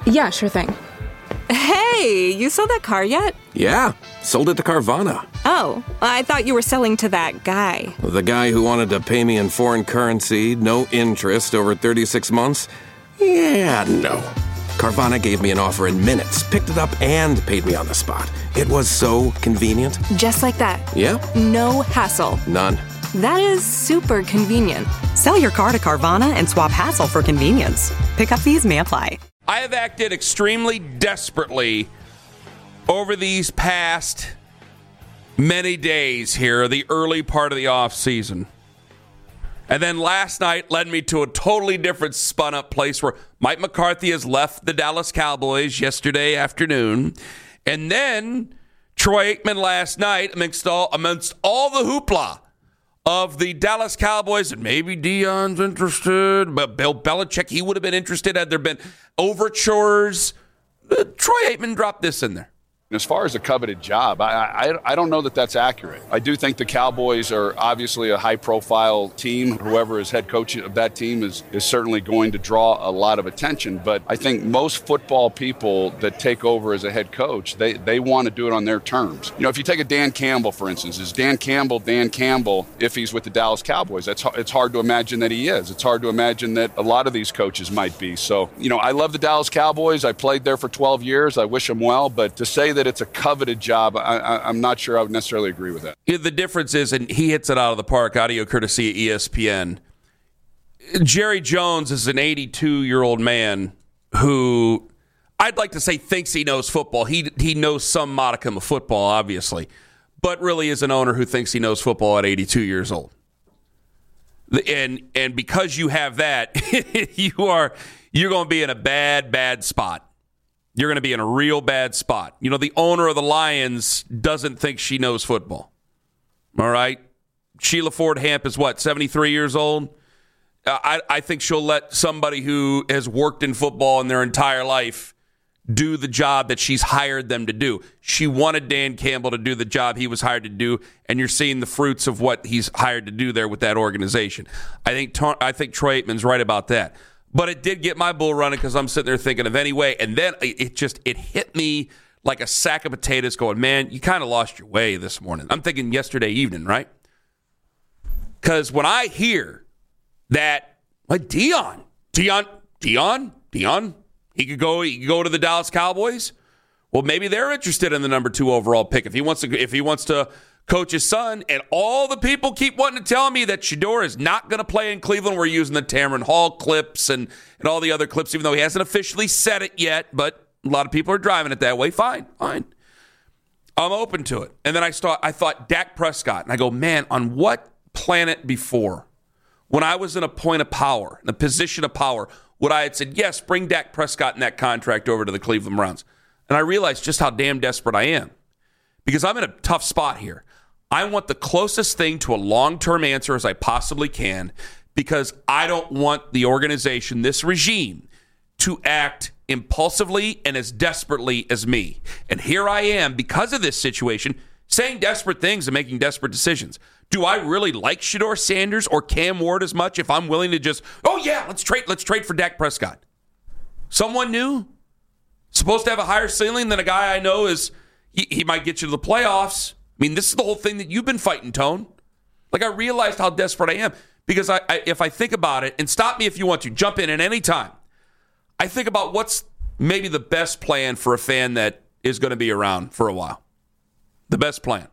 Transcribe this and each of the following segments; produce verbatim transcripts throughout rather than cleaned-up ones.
Yeah, sure thing. Hey, you sold that car yet? Yeah, sold it to Carvana. Oh, I thought you were selling to that guy. The guy who wanted to pay me in foreign currency, no interest, over thirty-six months? Yeah, no. Carvana gave me an offer in minutes, picked it up, and paid me on the spot. It was so convenient. Just like that. Yep. No hassle. None. That is super convenient. Sell your car to Carvana and swap hassle for convenience. Pickup fees may apply. I have acted extremely desperately over these past many days here, the early part of the offseason. And then last night led me to a totally different spun-up place where Mike McCarthy has left the Dallas Cowboys yesterday afternoon. And then Troy Aikman last night, amongst all, amongst all the hoopla of the Dallas Cowboys, and maybe Deion's interested, but Bill Belichick, he would have been interested had there been overtures. Uh, Troy Aikman dropped this in there. As far as a coveted job, I, I I don't know that that's accurate. I do think the Cowboys are obviously a high-profile team. Whoever is head coach of that team is, is certainly going to draw a lot of attention. But I think most football people that take over as a head coach, they, they want to do it on their terms. You know, if you take a Dan Campbell, for instance, is Dan Campbell Dan Campbell if he's with the Dallas Cowboys? That's It's hard to imagine that he is. It's hard to imagine that a lot of these coaches might be. So, you know, I love the Dallas Cowboys. I played there for twelve years. I wish them well. But to say that it's a coveted job, I, I, I'm not sure I would necessarily agree with that. The difference is, and he hits it out of the park, audio courtesy of E S P N, Jerry Jones is an eighty-two-year-old man who I'd like to say thinks he knows football. He he knows some modicum of football, obviously, but really is an owner who thinks he knows football at eighty-two years old. And and because you have that, you are you're going to be in a bad, bad spot. You're going to be in a real bad spot. You know, the owner of the Lions doesn't think she knows football. All right? Sheila Ford Hamp is what, seventy-three years old? Uh, I, I think she'll let somebody who has worked in football in their entire life do the job that she's hired them to do. She wanted Dan Campbell to do the job he was hired to do, and you're seeing the fruits of what he's hired to do there with that organization. I think I think Troy Aikman's right about that. But it did get my bull running because I'm sitting there thinking of any way. And then it just, it hit me like a sack of potatoes going, man, you kind of lost your way this morning. I'm thinking yesterday evening, right? Because when I hear that, like Deion, Deion, Deion, Deion, he could go, he could go to the Dallas Cowboys. Well, maybe they're interested in the number two overall pick. If he wants to, if he wants to coach his son, and all the people keep wanting to tell me that Shedeur is not going to play in Cleveland. We're using the Tamron Hall clips and, and all the other clips, even though he hasn't officially said it yet, but a lot of people are driving it that way. Fine, fine. I'm open to it. And then I start, I thought Dak Prescott, and I go, man, on what planet before, when I was in a point of power, in a position of power, would I have said, yes, bring Dak Prescott and that contract over to the Cleveland Browns? And I realized just how damn desperate I am, because I'm in a tough spot here. I want the closest thing to a long-term answer as I possibly can, because I don't want the organization, this regime, to act impulsively and as desperately as me. And here I am, because of this situation, saying desperate things and making desperate decisions. Do I really like Shedeur Sanders or Cam Ward as much if I'm willing to just, oh yeah, let's trade, let's trade for Dak Prescott? Someone new? Supposed to have a higher ceiling than a guy I know is, he, he might get you to the playoffs. I mean, this is the whole thing that you've been fighting, Tone. Like, I realized how desperate I am, because I, I, if I think about it, and stop me if you want to, jump in at any time, I think about what's maybe the best plan for a fan that is going to be around for a while. The best plan.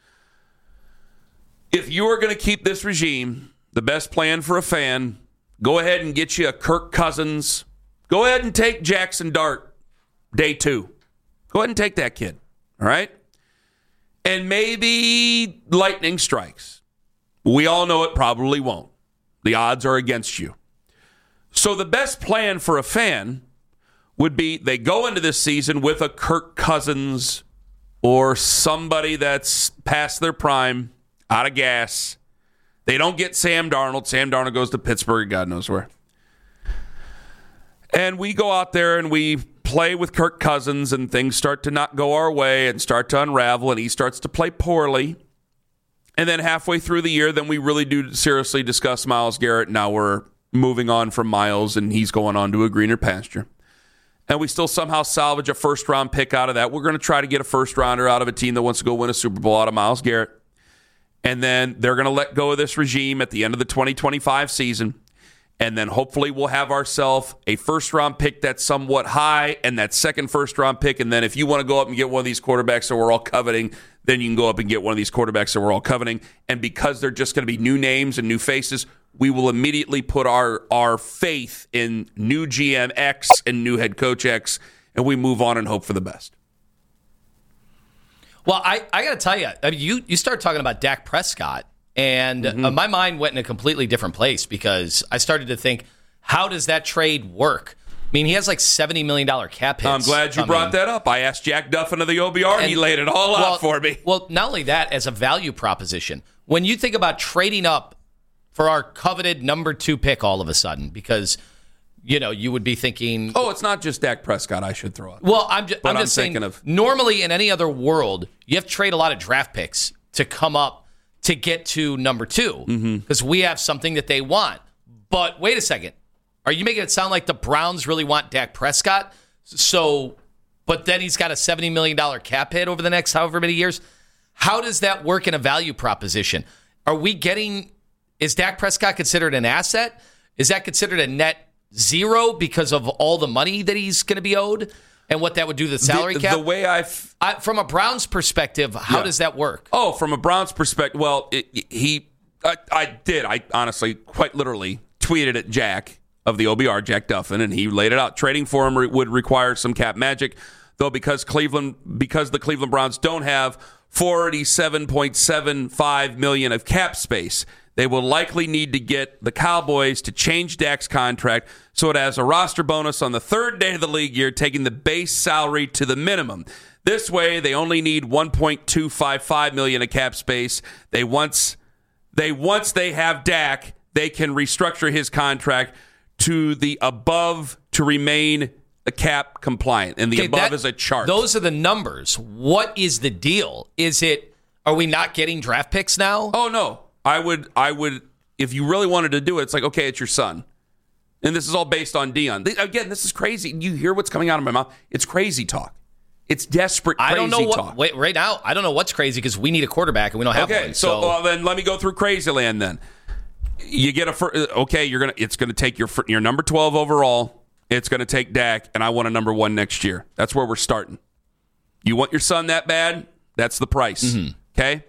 If you are going to keep this regime, the best plan for a fan, go ahead and get you a Kirk Cousins. Go ahead and take Jackson Dart day two. Go ahead and take that kid, all right? And maybe lightning strikes. We all know it probably won't. The odds are against you. So the best plan for a fan would be they go into this season with a Kirk Cousins or somebody that's past their prime, out of gas. They don't get Sam Darnold. Sam Darnold goes to Pittsburgh, God knows where. And we go out there and we play with Kirk Cousins, and things start to not go our way and start to unravel, and he starts to play poorly. And then halfway through the year, then we really do seriously discuss Myles Garrett. Now we're moving on from Myles, and he's going on to a greener pasture. and we still somehow salvage a first-round pick out of that, we're going to try to get a first-rounder out of a team that wants to go win a Super Bowl out of Myles Garrett. And then they're going to let go of this regime at the end of the twenty twenty-five season. And then hopefully we'll have ourselves a first-round pick that's somewhat high and that second first-round pick. And then if you want to go up and get one of these quarterbacks that we're all coveting, then you can go up and get one of these quarterbacks that we're all coveting. And because they're just going to be new names and new faces, we will immediately put our, our faith in new G M X and new head coach X, and we move on and hope for the best. Well, I, I got to tell you, I mean, you, you started talking about Dak Prescott, and mm-hmm. uh, my mind went in a completely different place because I started to think, how does that trade work? I mean, he has like seventy million dollars cap hits. I'm glad you brought that up. I asked Jack Duffin of the O B R, and, and he laid it all well, out for me. Well, not only that, as a value proposition, when you think about trading up for our coveted number two pick all of a sudden, because you know, you would be thinking... Oh, it's not just Dak Prescott I should throw out. Well, I'm, ju- I'm just I'm saying, of... normally in any other world, you have to trade a lot of draft picks to come up to get to number two because mm-hmm. we have something that they want. But wait a second. Are you making it sound like the Browns really want Dak Prescott? So, but then he's got a seventy million dollars cap hit over the next however many years? How does that work in a value proposition? Are we getting... Is Dak Prescott considered an asset? Is that considered a net zero because of all the money that he's going to be owed and what that would do to the salary the, cap? The way I've... I, from a Browns perspective, how yeah. does that work? Oh, from a Browns perspective, well, it, he... I, I did. I honestly, quite literally, tweeted at Jack of the O B R, Jack Duffin, and he laid it out. Trading for him re- would require some cap magic, though because Cleveland, because the Cleveland Browns don't have forty-seven point seven five million dollars of cap space, they will likely need to get the Cowboys to change Dak's contract so it has a roster bonus on the third day of the league year, taking the base salary to the minimum. This way, they only need one point two five five million dollars of cap space. They once they once they have Dak, they can restructure his contract to the above to remain a cap compliant, and the okay, above that, is a chart. Those are the numbers. What is the deal? Is it? Are we not getting draft picks now? Oh no. I would, I would, if you really wanted to do it, it's like, okay, it's your son. And this is all based on Dion. Again, this is crazy. You hear what's coming out of my mouth. It's crazy talk. It's desperate crazy I don't know what, talk. Wait, right now, I don't know what's crazy because we need a quarterback and we don't have okay, one. So, so well, then let me go through crazy land then. You get a, fir- okay, you're gonna, it's going to take your your number twelve overall. It's going to take Dak, and I want a number one next year. That's where we're starting. You want your son that bad? That's the price. Mm-hmm. Okay?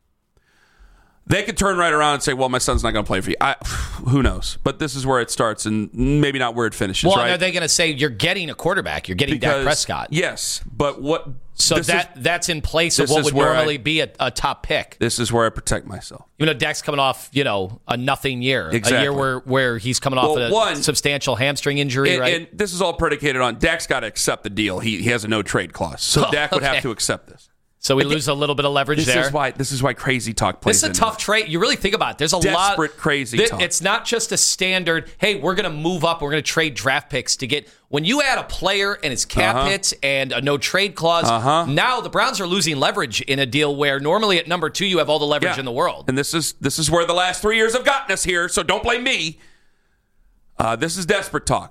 They could turn right around and say, well, my son's not going to play for you. I, who knows? But this is where it starts and maybe not where it finishes, well, right? Are they going to say you're getting a quarterback? You're getting because, Dak Prescott. Yes, but what... So that is, that's in place of what would normally I, be a, a top pick. This is where I protect myself. You know, Dak's coming off, you know, a nothing year. Exactly. A year where, where he's coming off well, a one, substantial hamstring injury, and, right? And this is all predicated on Dak's got to accept the deal. He, he has a no-trade clause. So oh, Dak would okay. have to accept this. So we lose a little bit of leverage this there. Is why, this is why crazy talk plays This is a tough trade. You really think about it. There's a Desperate, lot. Desperate crazy th- talk. It's not just a standard, hey, we're going to move up. We're going to trade draft picks to get. When you add a player and his cap uh-huh. hits and a no-trade clause, uh-huh. now the Browns are losing leverage in a deal where normally at number two you have all the leverage yeah. in the world. And this is this is where the last three years have gotten us here, so don't blame me. Uh, this is desperate talk.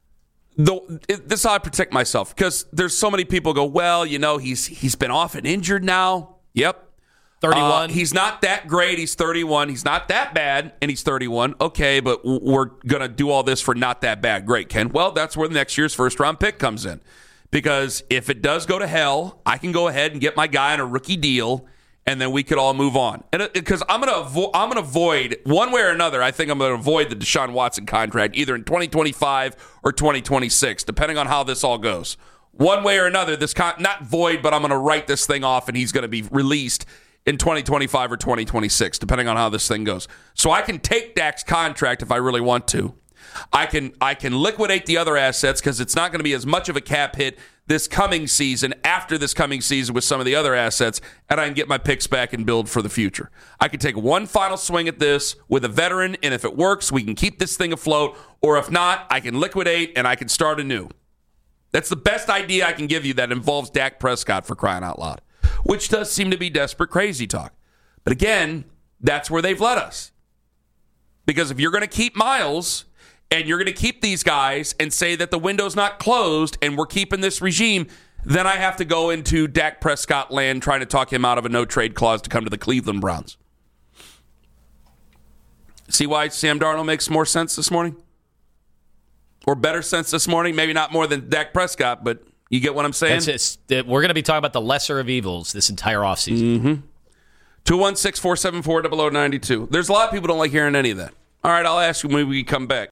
The, it, this is how I protect myself because there's so many people go, well, you know, he's he's been off and injured now. Yep. thirty-one. Uh, he's not that great. He's thirty-one. He's not that bad, and he's thirty-one. Okay, but we're going to do all this for not that bad. Great, Ken. Well, that's where the next year's first-round pick comes in. Because if it does go to hell, I can go ahead and get my guy on a rookie deal, and then we could all move on. And because I'm going to avo- I'm going to avoid, one way or another, I think I'm going to avoid the Deshaun Watson contract, either in twenty twenty-five or twenty twenty-six, depending on how this all goes. One way or another, this con- not void, but I'm going to write this thing off, and he's going to be released in twenty twenty-five or twenty twenty-six, depending on how this thing goes. So I can take Dak's contract if I really want to. I can I can liquidate the other assets because it's not going to be as much of a cap hit this coming season, after this coming season with some of the other assets, and I can get my picks back and build for the future. I can take one final swing at this with a veteran, and if it works, we can keep this thing afloat, or if not, I can liquidate and I can start anew. That's the best idea I can give you that involves Dak Prescott, for crying out loud, which does seem to be desperate crazy talk. But again, that's where they've led us. Because if you're going to keep Myles and you're going to keep these guys and say that the window's not closed and we're keeping this regime, then I have to go into Dak Prescott land trying to talk him out of a no-trade clause to come to the Cleveland Browns. See why Sam Darnold makes more sense this morning? Or better sense this morning? Maybe not more than Dak Prescott, but you get what I'm saying? That's it. We're going to be talking about the lesser of evils this entire offseason. Mm-hmm. two one six, four seven four, zero zero nine two. There's a lot of people who don't like hearing any of that. All right, I'll ask you when we come back.